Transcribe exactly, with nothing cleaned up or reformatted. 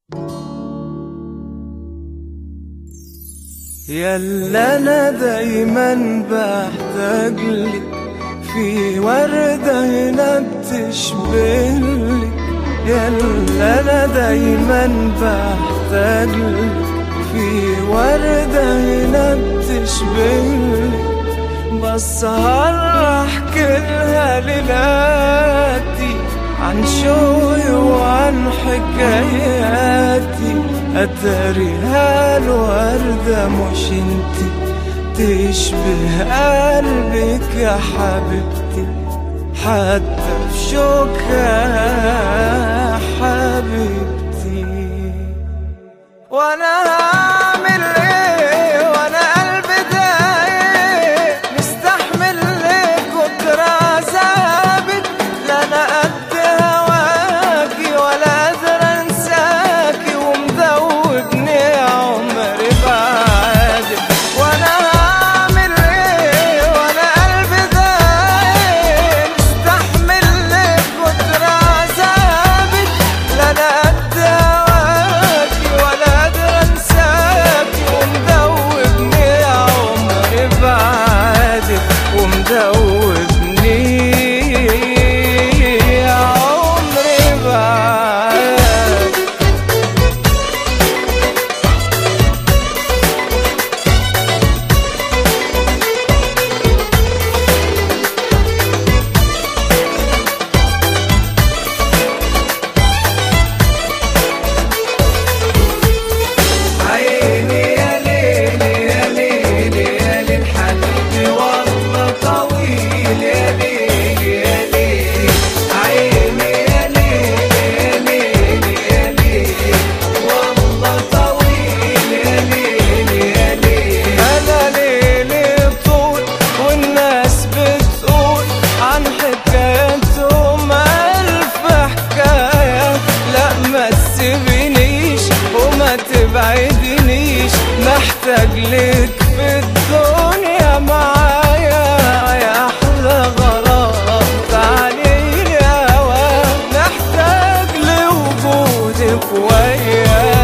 يلا انا دايما بحتاجلك، في وردة هنا بتشبهلك. يلا انا دايما بحتاجلك، في وردة هنا بتشبهلك. بسهر احكيلها ليلاتي عن شوقي وعن حكاياتي. اتاريها الوردة مش انتي، تشبه قلبك يا حبيبتي، حتى في شوكها يا حبيبتي. وانا هعمل ايه وانا قلبي دايق، مستحمل ليه كتر عذابك. لا انا قد هواكي ولا قادر انساكي، ومذوبني عمري بعدك. وانا هعمل ايه وانا قلبي دايق، مستحمل ليه كتر عذابك. لا انا قد هواكي ولا قادر انساكي، ومذوبني عمري بعدك، ومذوبني عمري بعدك. عيني يا ليلي يا ليلي يا ليل حبيبي والله طويل. يا ليلي يا ليلي عيني يا ليلي يا ليلي يا ليلي والله طويل. يا ليلي يا ليلي أنا ليلي طول، والناس بتقول عن حكايتهم ألف حكاية. لا ما تسيبنيش وما تبعدنيش، محتاج لك في الدنيا معايا يا أحلى غرام. تعالي يا هوا، محتاج لوجودك ويايا.